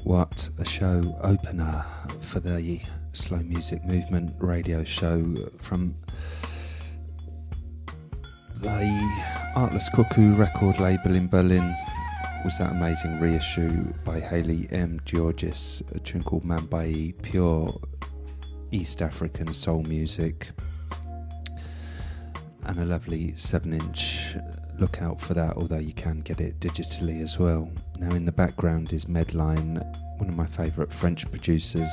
What a show opener for the Slow Music Movement radio show from the Artless Cuckoo record label in Berlin. Was that amazing reissue by Haley M. Georgis, a tune called Mambai, pure East African soul music, and a lovely 7-inch. Look out for that, although you can get it digitally as well. Now in the background is Medline, one of my favourite French producers,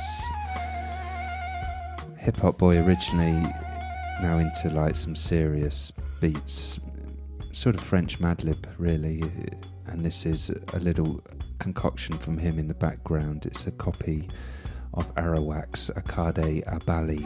hip-hop boy originally, now into like some serious beats, sort of French Madlib really, and this is a little concoction from him in the background. It's a copy of Arawak's Akade Abali.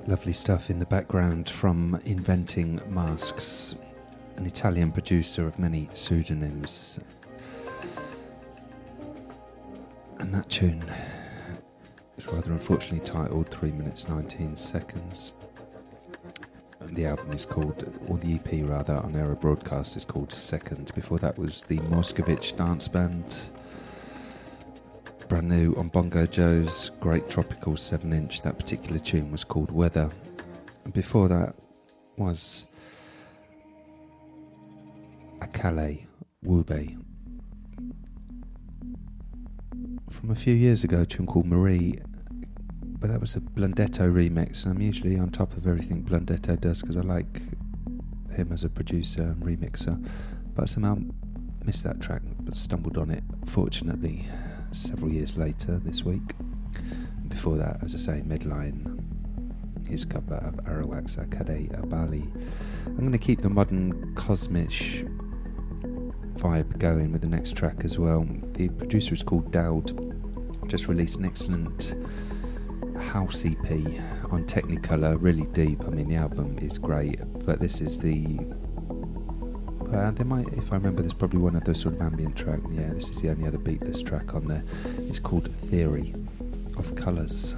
Lovely stuff in the background from Inventing Masks, an Italian producer of many pseudonyms. And that tune is rather unfortunately titled 3 minutes 19 seconds. And the album is called, or the EP rather, on Era Broadcast is called Second. Before that was the Moskowitz Dance Band. Brand new on Bongo Joe's great tropical 7-inch. That particular tune was called Weather. And before that was Akale Wube from a few years ago, a tune called Marie, but that was a Blundetto remix, and I'm usually on top of everything Blundetto does because I like him as a producer and remixer, but somehow missed that track but stumbled on it fortunately several years later this week. And before that, as I say, Midline, his cover of Arawak's Akade Abali. I'm going to keep the modern cosmic vibe going with the next track as well. The producer is called Dowd, just released an excellent house EP on Technicolor, really deep. I mean, the album is great, but this is the there might, if I remember, there's probably one other sort of ambient track. Yeah, this is the only other beatless track on there. It's called Theory of Colours.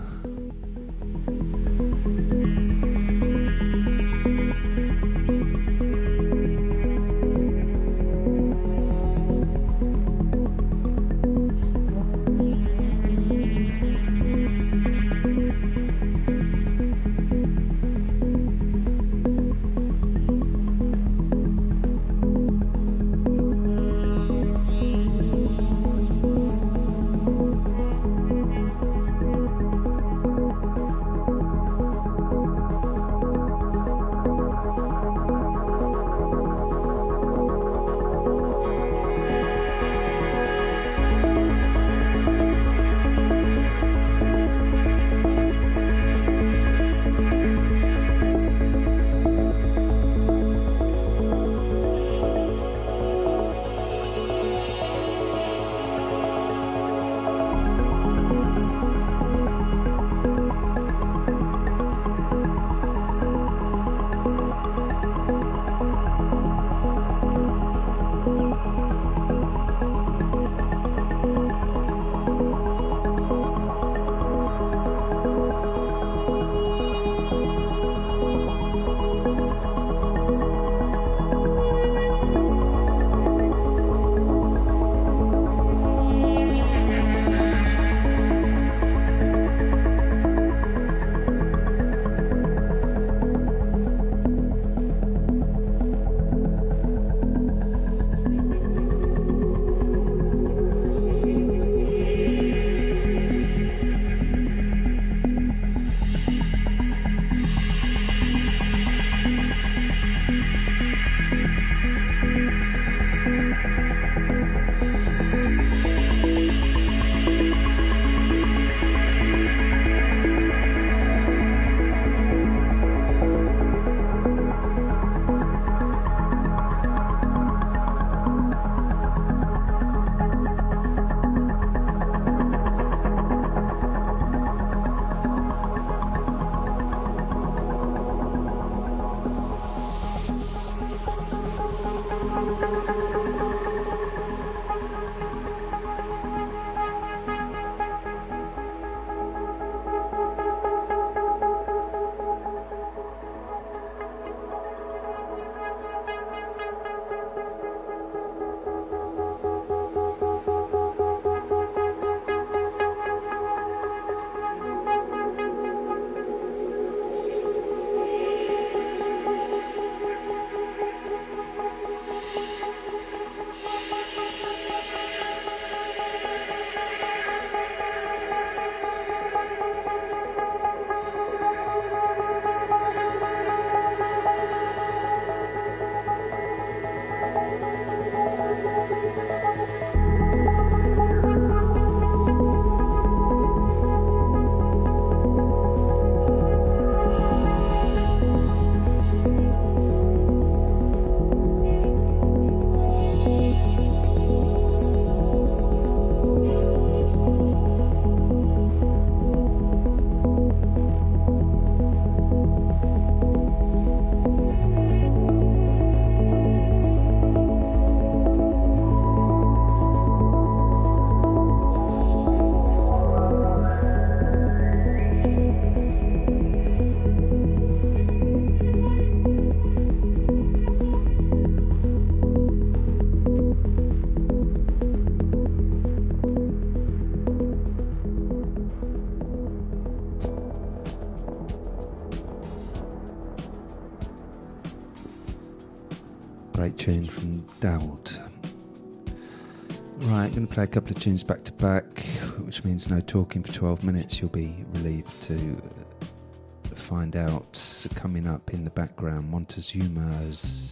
Great tune from Daoud. Right, I'm going to play a couple of tunes back to back, which means no talking for 12 minutes. You'll be relieved to find out coming up in the background Montezuma's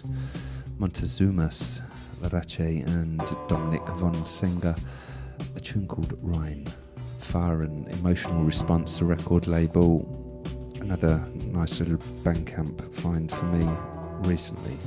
Verace and Dominic von Senger, a tune called Rhine. Fire and Emotional Response, the record label. Another nice little Bandcamp find for me recently.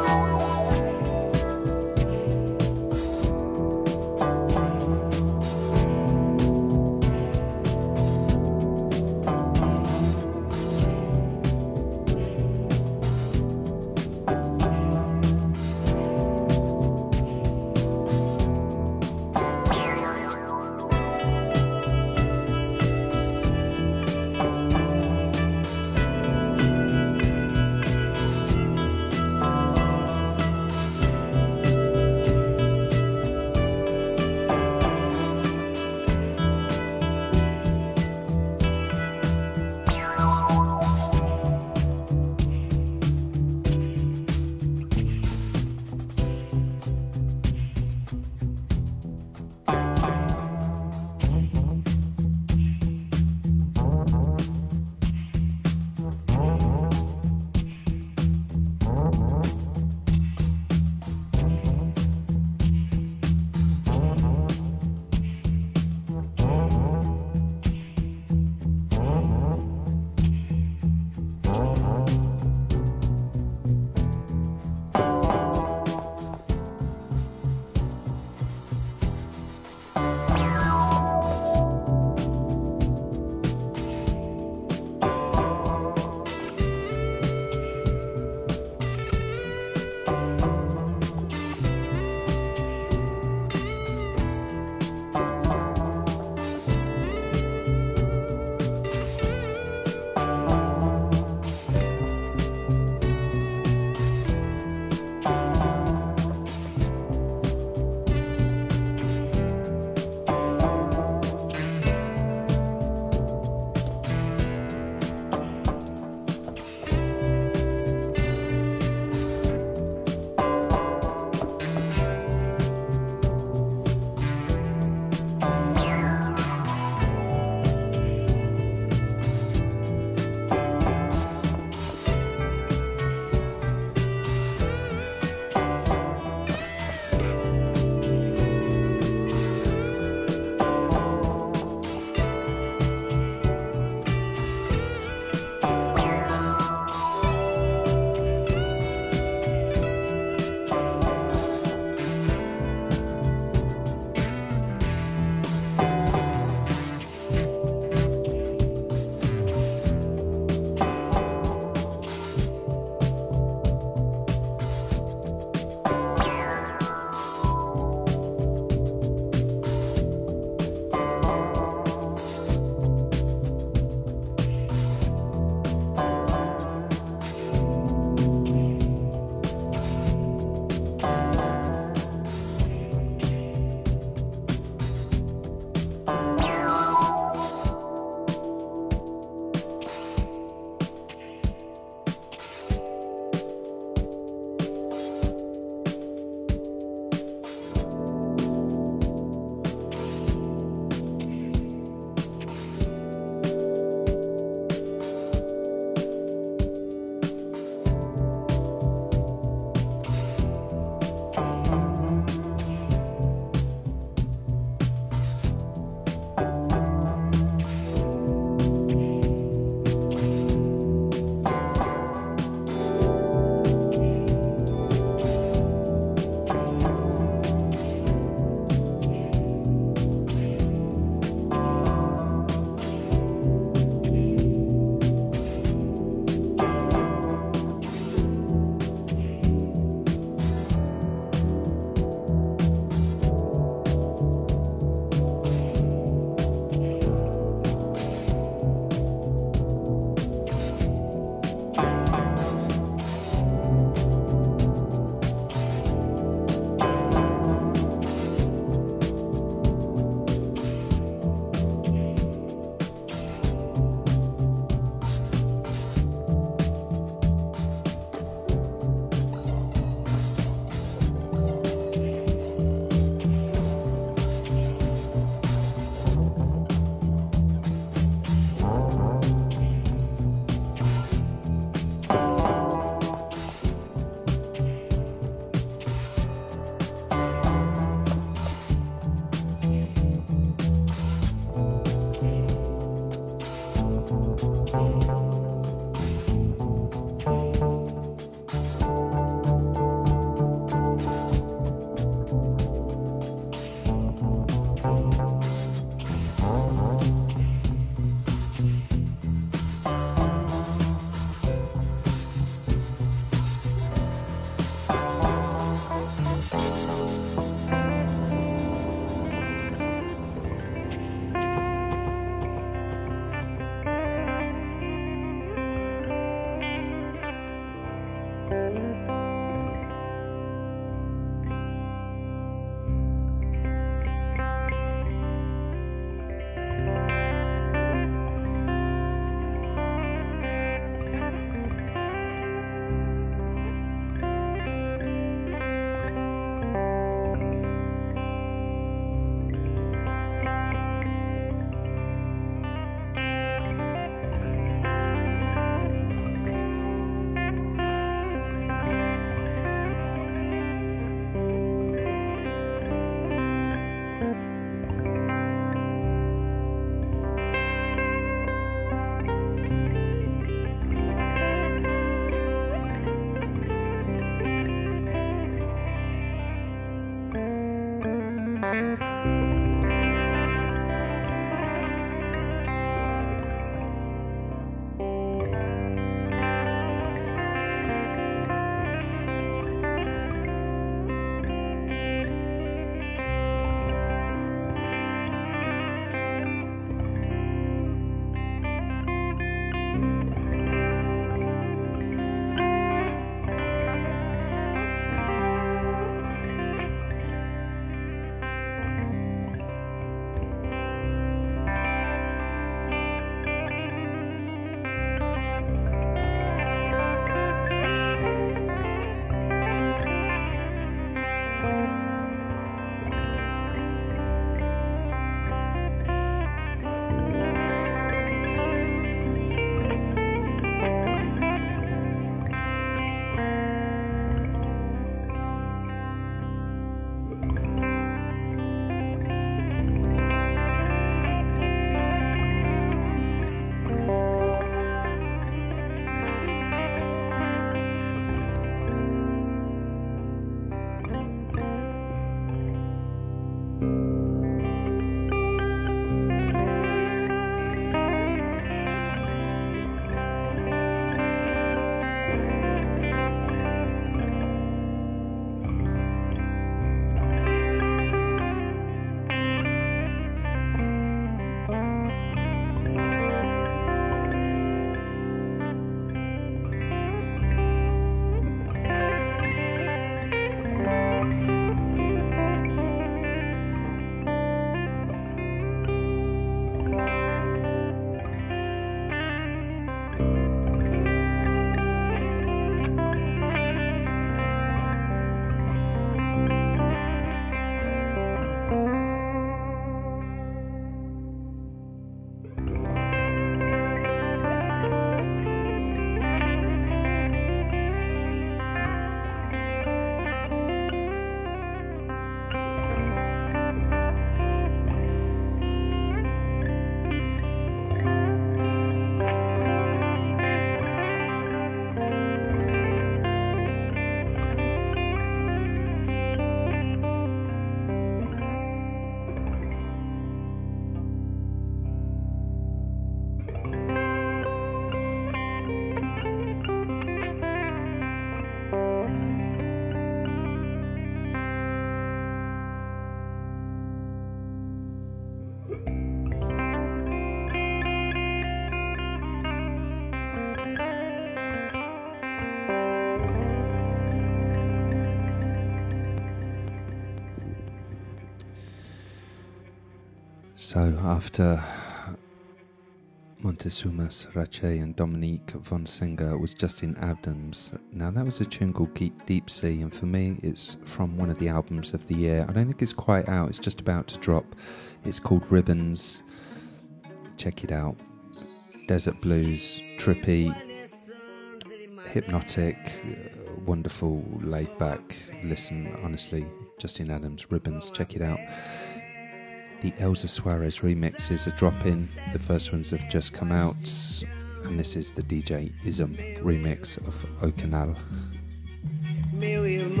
So after Montezuma's Rache and Dominique von Singer was Justin Adams. Now that was a tune called Deep Sea, and for me it's from one of the albums of the year. I don't think it's quite out, it's just about to drop. It's called Ribbons. Check it out. Desert blues, trippy, hypnotic, wonderful, laid back. Listen, honestly, Justin Adams, Ribbons, check it out. The Elza Suarez remixes are dropping. The first ones have just come out, and this is the DJ Ism remix of O Canal. Meu irmão,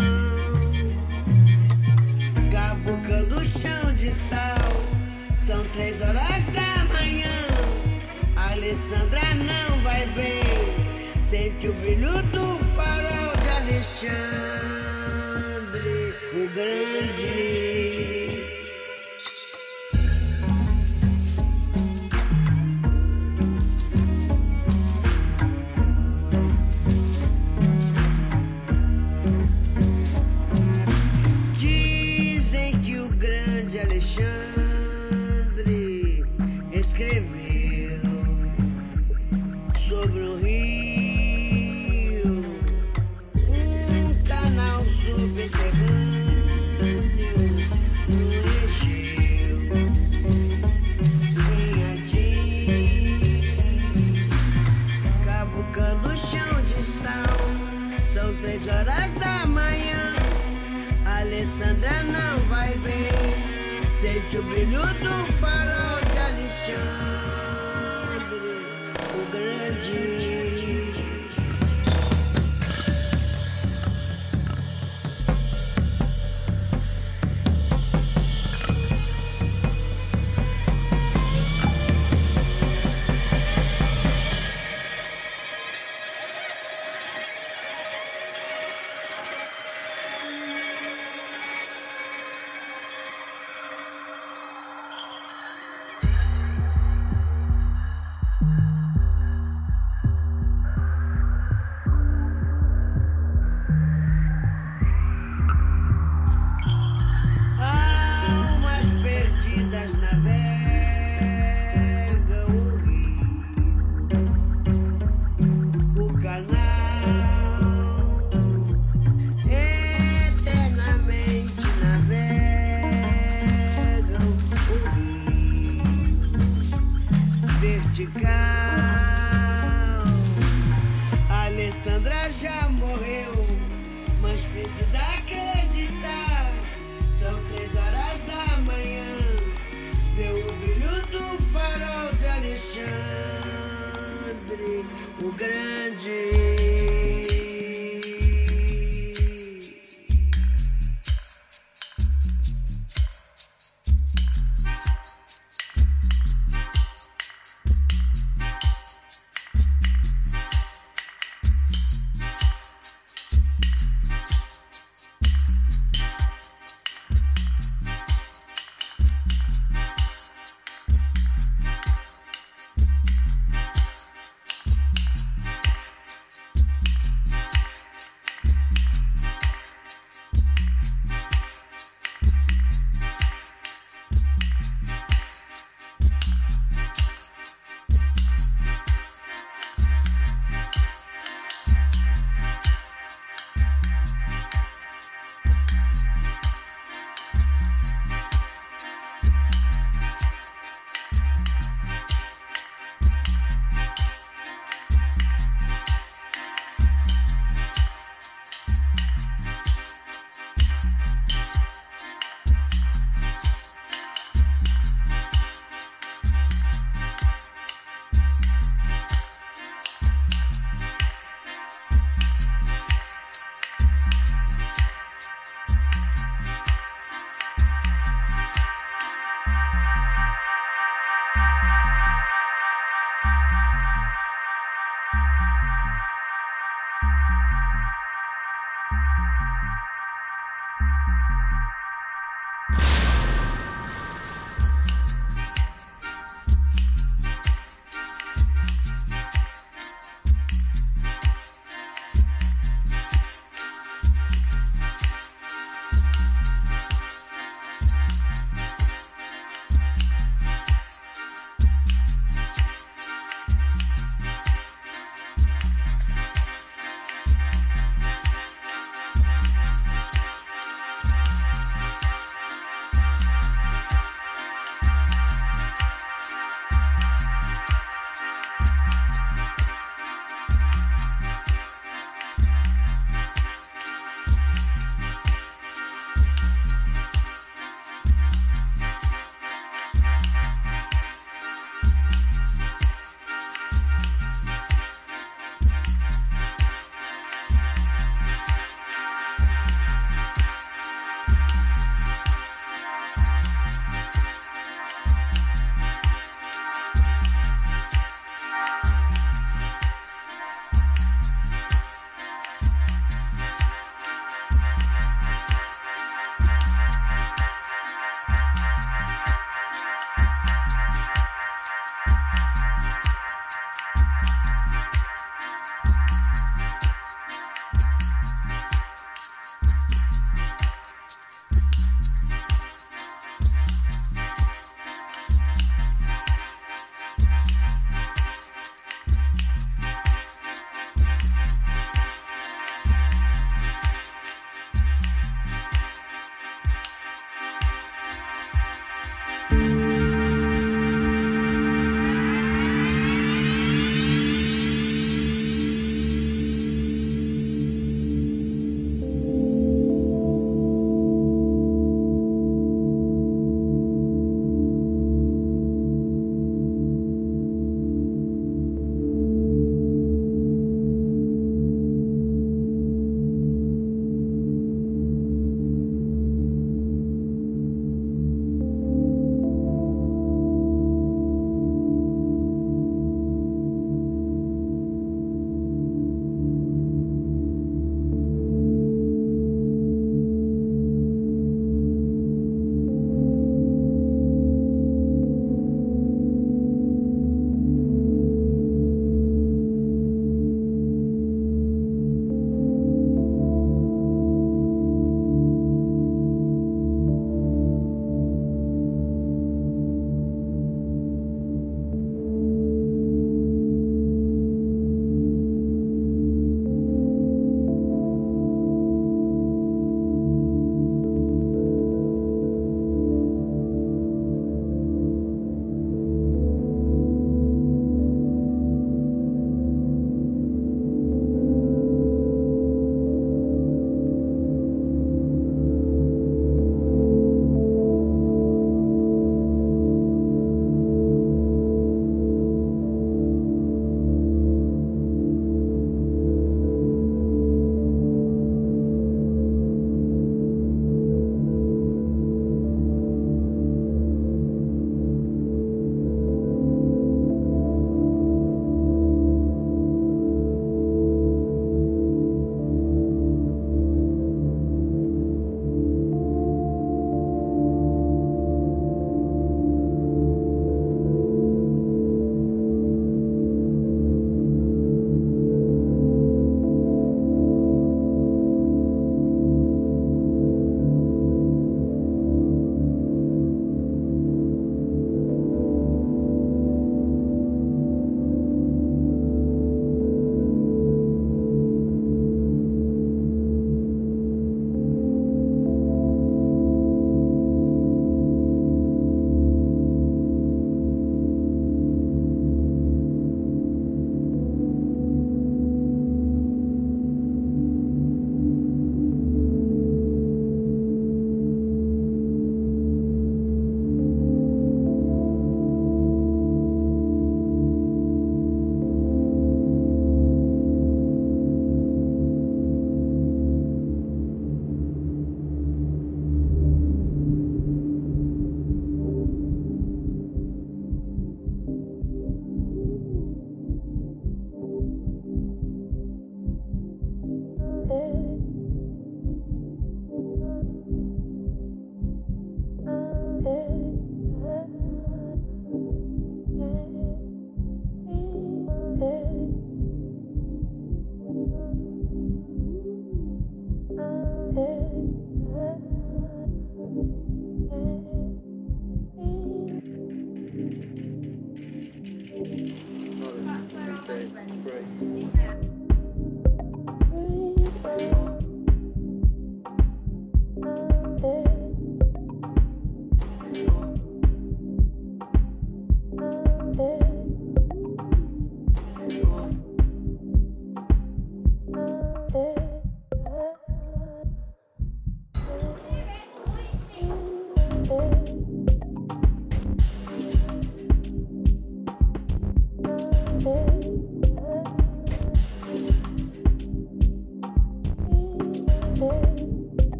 cavucando o chão de sal, são 3 horas da manhã. A Alessandra não vai bem, sente o brilho do farol de Alexandre o Grande. Alexandre escreveu sobre o rio, canal subterrâneo no Egeu, em Adim, cavucando o chão de sal. São 3 horas da manhã, a Alessandra não vai bem, sente o brilho do farol de Alexandre o Grande.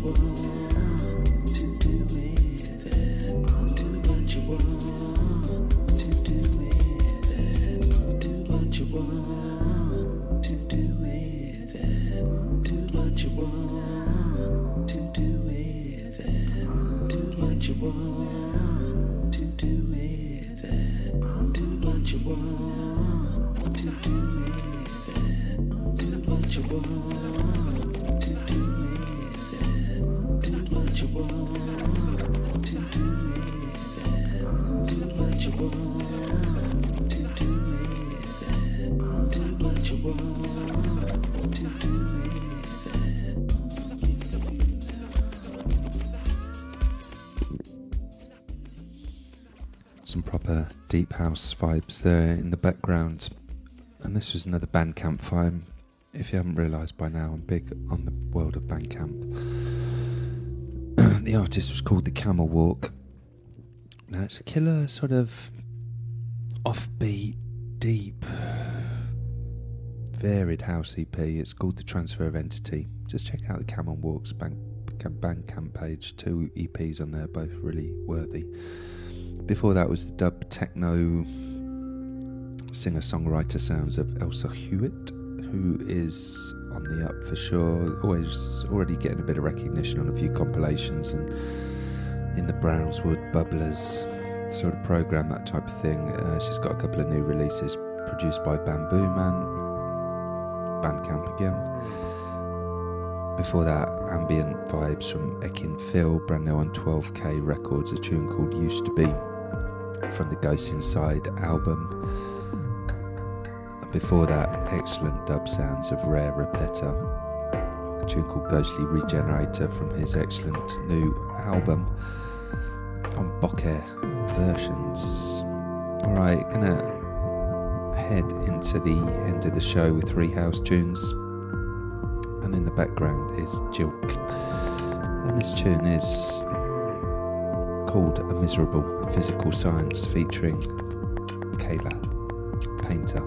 Some proper deep house vibes there in the background. And this was another Bandcamp find. If you haven't realised by now, I'm big on the world of Bandcamp. The artist was called The Camel Walk. Now it's a killer sort of offbeat, deep, varied house EP. It's called The Transfer of Entity. Just check out the Camel Walk's Bandcamp page. 2 EPs on there, both really worthy. Before that was the dub techno singer-songwriter sounds of Elsa Hewitt, who is on the up for sure, already getting a bit of recognition on a few compilations and in the Brownswood Bubblers sort of program, that type of thing. She's got a couple of new releases produced by Bamboo Man, Bandcamp again. Before that, ambient vibes from Ekin Phil, brand new on 12K Records, a tune called Used to Be from the Ghosts Inside album. And before that, excellent dub sounds of Rare Repeta, a tune called Ghostly Regenerator from his excellent new album on Bokeh Versions. Alright, gonna head into the end of the show with 3 house tunes, and in the background is Jilk, and this tune is called A Miserable Physical Science featuring Kayla Painter.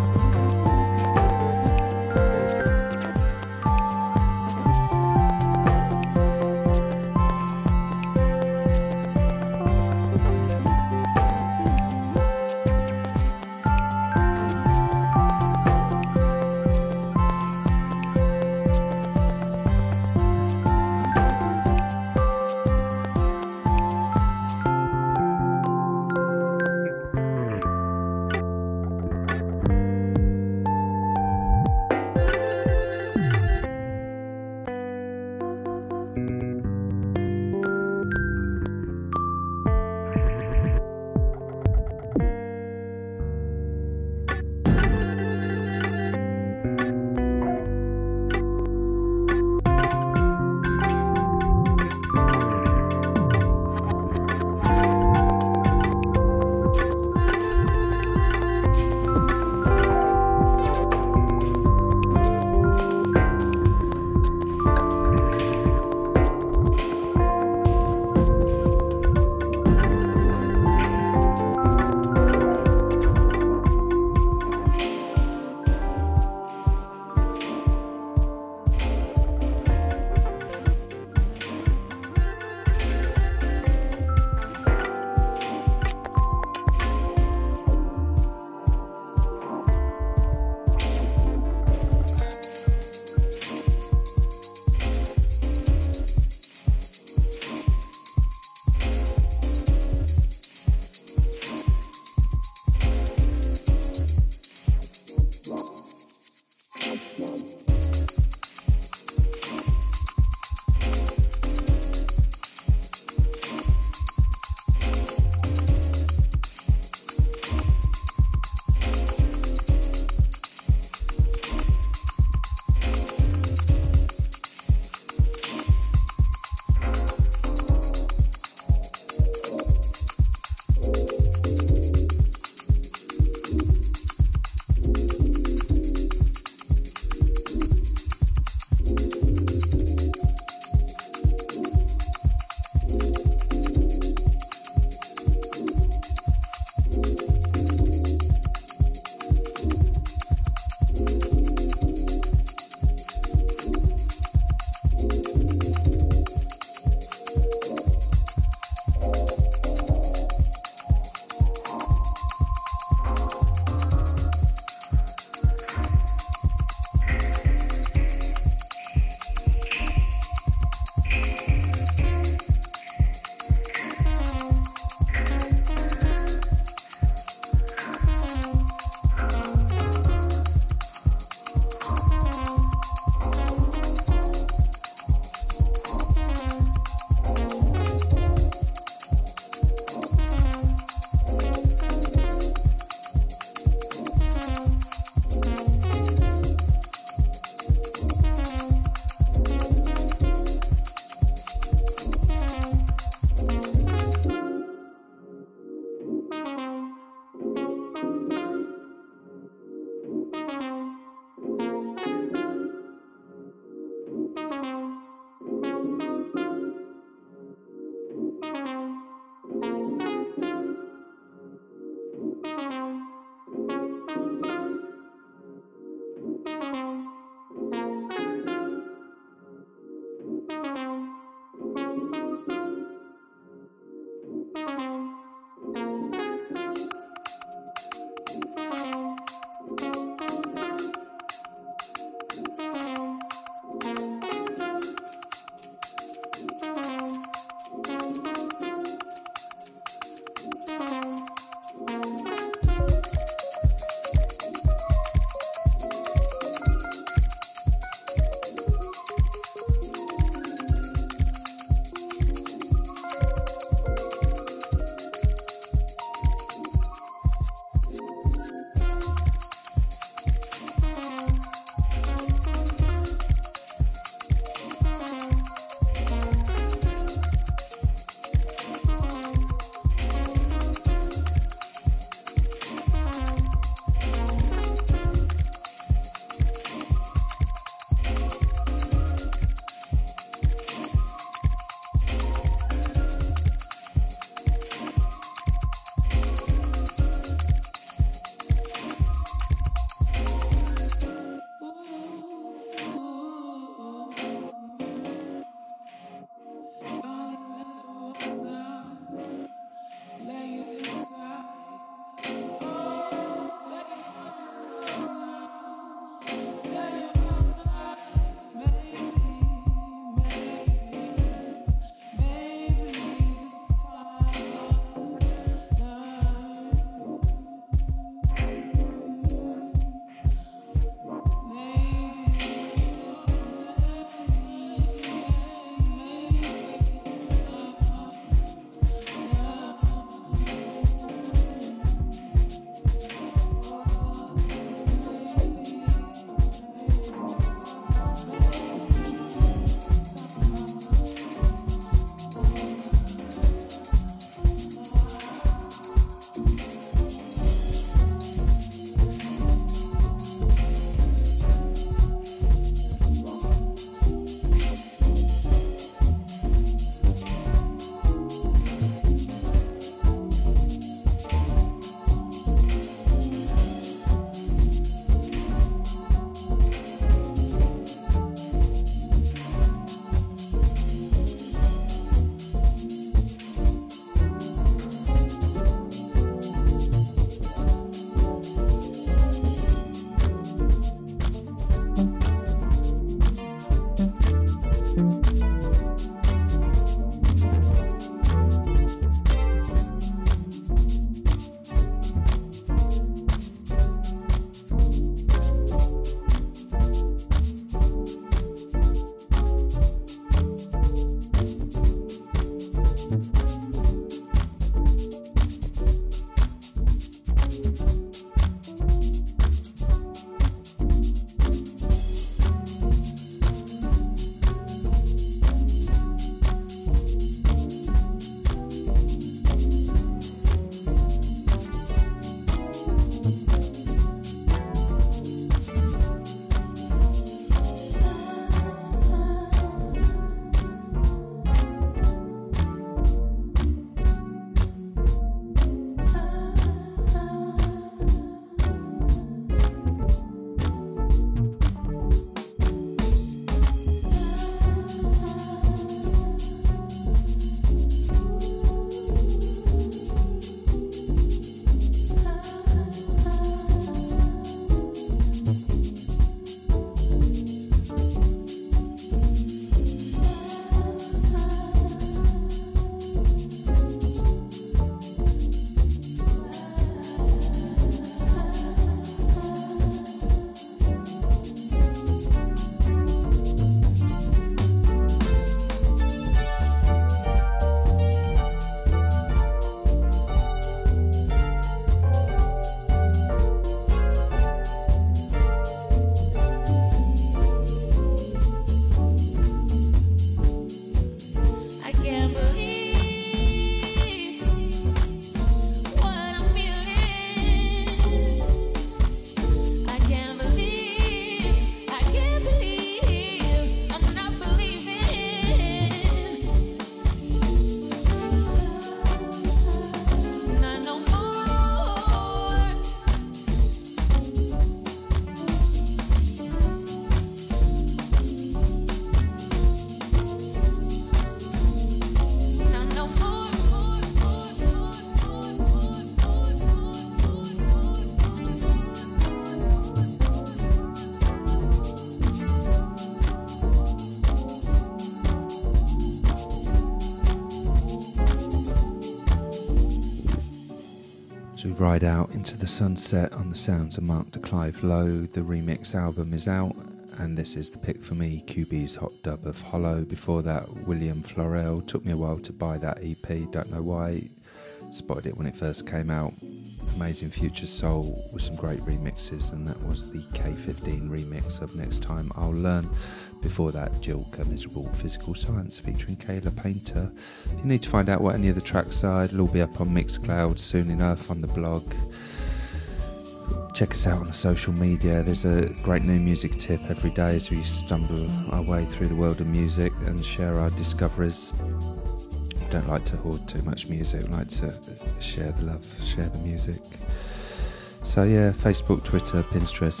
As we ride out into the sunset on the sounds of Mark de Clive Lowe, the remix album is out, and this is the pick for me, QB's hot dub of Hollow. Before that, William Florell. Took me a while to buy that EP, don't know why. Spotted it when it first came out. Amazing Future Soul with some great remixes, and that was the K15 remix of Next Time I'll Learn. Before that, Jilka, Miserable Physical Science featuring Kayla Painter. If you need to find out what any of the tracks are, it'll all be up on Mixcloud soon enough, on the blog. Check us out on the social media. There's a great new music tip every day as we stumble our way through the world of music and share our discoveries. I don't like to hoard too much music. I like to share the love, share the music. So yeah, Facebook, Twitter, Pinterest,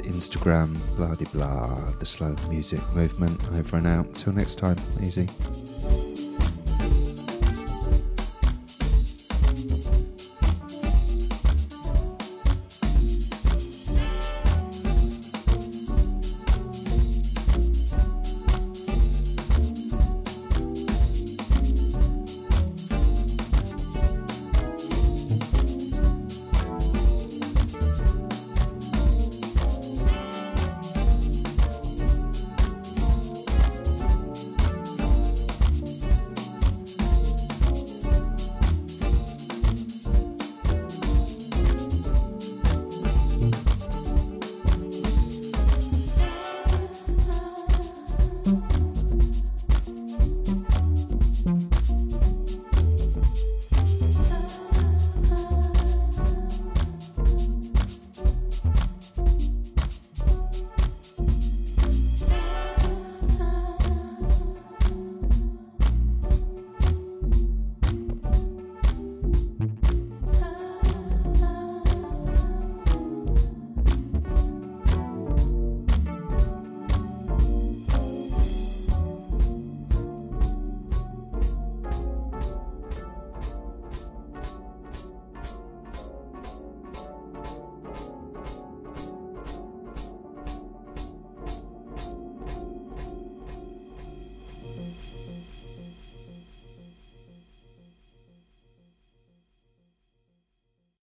Instagram, blah de blah, the slow music movement. Over and out. Till next time, easy.